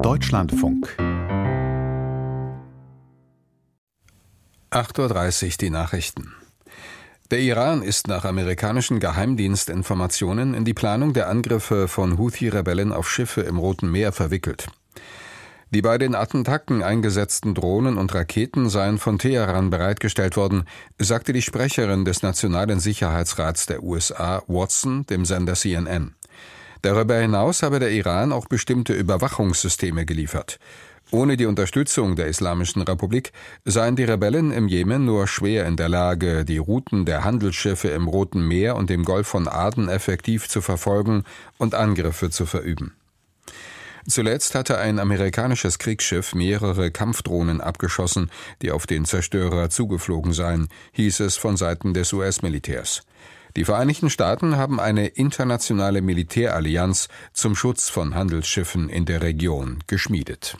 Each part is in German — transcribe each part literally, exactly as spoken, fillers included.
Deutschlandfunk. acht Uhr dreißig, die Nachrichten. Der Iran ist nach amerikanischen Geheimdienstinformationen in die Planung der Angriffe von Houthi-Rebellen auf Schiffe im Roten Meer verwickelt. Die bei den Attentaten eingesetzten Drohnen und Raketen seien von Teheran bereitgestellt worden, sagte die Sprecherin des Nationalen Sicherheitsrats der U S A, Watson, dem Sender C N N. Darüber hinaus habe der Iran auch bestimmte Überwachungssysteme geliefert. Ohne die Unterstützung der Islamischen Republik seien die Rebellen im Jemen nur schwer in der Lage, die Routen der Handelsschiffe im Roten Meer und dem Golf von Aden effektiv zu verfolgen und Angriffe zu verüben. Zuletzt hatte ein amerikanisches Kriegsschiff mehrere Kampfdrohnen abgeschossen, die auf den Zerstörer zugeflogen seien, hieß es von Seiten des U S-Militärs. Die Vereinigten Staaten haben eine internationale Militärallianz zum Schutz von Handelsschiffen in der Region geschmiedet.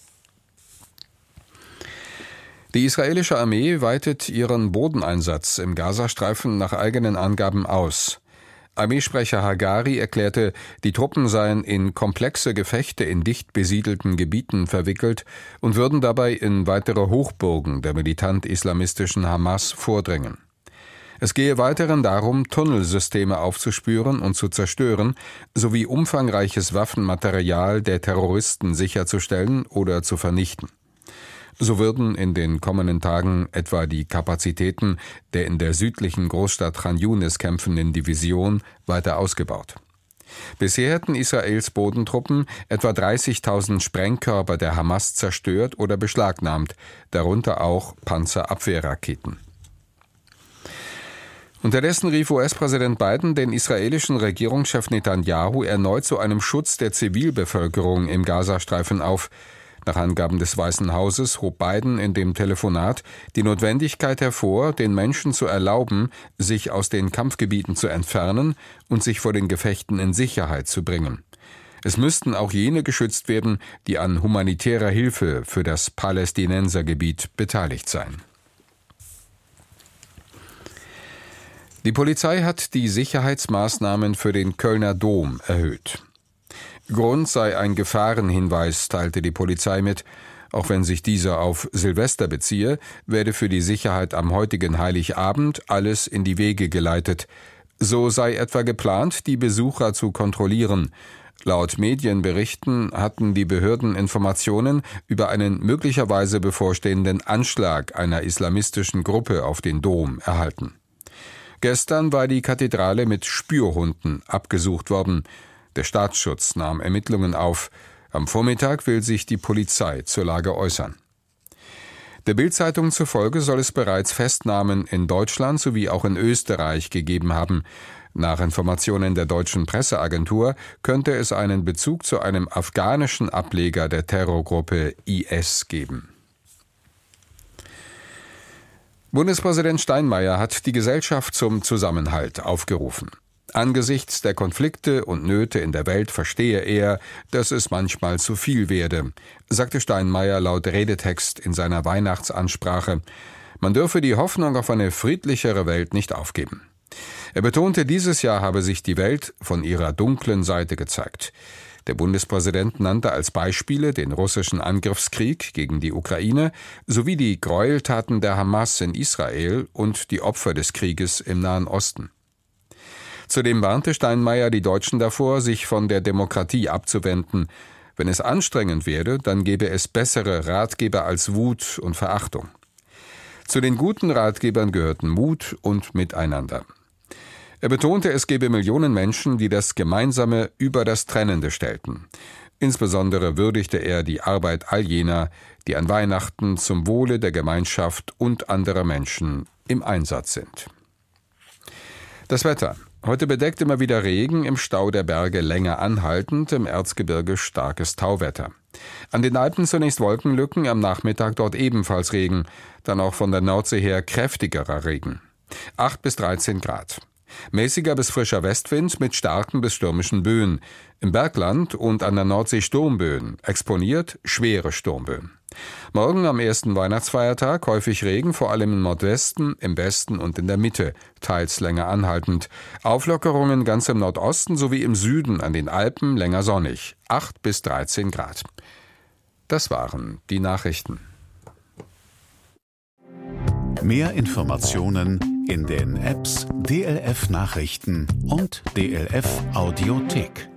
Die israelische Armee weitet ihren Bodeneinsatz im Gazastreifen nach eigenen Angaben aus. Armeesprecher Hagari erklärte, die Truppen seien in komplexe Gefechte in dicht besiedelten Gebieten verwickelt und würden dabei in weitere Hochburgen der militant-islamistischen Hamas vordringen. Es gehe weiterhin darum, Tunnelsysteme aufzuspüren und zu zerstören, sowie umfangreiches Waffenmaterial der Terroristen sicherzustellen oder zu vernichten. So würden in den kommenden Tagen etwa die Kapazitäten der in der südlichen Großstadt Khan Yunis kämpfenden Division weiter ausgebaut. Bisher hätten Israels Bodentruppen etwa dreißigtausend Sprengkörper der Hamas zerstört oder beschlagnahmt, darunter auch Panzerabwehrraketen. Unterdessen rief U S-Präsident Biden den israelischen Regierungschef Netanyahu erneut zu einem Schutz der Zivilbevölkerung im Gazastreifen auf. Nach Angaben des Weißen Hauses hob Biden in dem Telefonat die Notwendigkeit hervor, den Menschen zu erlauben, sich aus den Kampfgebieten zu entfernen und sich vor den Gefechten in Sicherheit zu bringen. Es müssten auch jene geschützt werden, die an humanitärer Hilfe für das Palästinensergebiet beteiligt seien. Die Polizei hat die Sicherheitsmaßnahmen für den Kölner Dom erhöht. Grund sei ein Gefahrenhinweis, teilte die Polizei mit. Auch wenn sich dieser auf Silvester beziehe, werde für die Sicherheit am heutigen Heiligabend alles in die Wege geleitet. So sei etwa geplant, die Besucher zu kontrollieren. Laut Medienberichten hatten die Behörden Informationen über einen möglicherweise bevorstehenden Anschlag einer islamistischen Gruppe auf den Dom erhalten. Gestern war die Kathedrale mit Spürhunden abgesucht worden. Der Staatsschutz nahm Ermittlungen auf. Am Vormittag will sich die Polizei zur Lage äußern. Der Bild-Zeitung zufolge soll es bereits Festnahmen in Deutschland sowie auch in Österreich gegeben haben. Nach Informationen der deutschen Presseagentur könnte es einen Bezug zu einem afghanischen Ableger der Terrorgruppe I S geben. Bundespräsident Steinmeier hat die Gesellschaft zum Zusammenhalt aufgerufen. Angesichts der Konflikte und Nöte in der Welt verstehe er, dass es manchmal zu viel werde, sagte Steinmeier laut Redetext in seiner Weihnachtsansprache. Man dürfe die Hoffnung auf eine friedlichere Welt nicht aufgeben. Er betonte, dieses Jahr habe sich die Welt von ihrer dunklen Seite gezeigt. Der Bundespräsident nannte als Beispiele den russischen Angriffskrieg gegen die Ukraine sowie die Gräueltaten der Hamas in Israel und die Opfer des Krieges im Nahen Osten. Zudem warnte Steinmeier die Deutschen davor, sich von der Demokratie abzuwenden. Wenn es anstrengend werde, dann gebe es bessere Ratgeber als Wut und Verachtung. Zu den guten Ratgebern gehörten Mut und Miteinander. Er betonte, es gebe Millionen Menschen, die das Gemeinsame über das Trennende stellten. Insbesondere würdigte er die Arbeit all jener, die an Weihnachten zum Wohle der Gemeinschaft und anderer Menschen im Einsatz sind. Das Wetter. Heute bedeckt immer wieder Regen, im Stau der Berge länger anhaltend, im Erzgebirge starkes Tauwetter. An den Alpen zunächst Wolkenlücken, am Nachmittag dort ebenfalls Regen, dann auch von der Nordsee her kräftigerer Regen. acht bis dreizehn Grad. Mäßiger bis frischer Westwind mit starken bis stürmischen Böen. Im Bergland und an der Nordsee Sturmböen, exponiert schwere Sturmböen. Morgen am ersten Weihnachtsfeiertag häufig Regen, vor allem im Nordwesten, im Westen und in der Mitte, teils länger anhaltend. Auflockerungen ganz im Nordosten sowie im Süden an den Alpen länger sonnig, acht bis dreizehn Grad. Das waren die Nachrichten. Mehr Informationen in den Apps D L F Nachrichten und D L F Audiothek.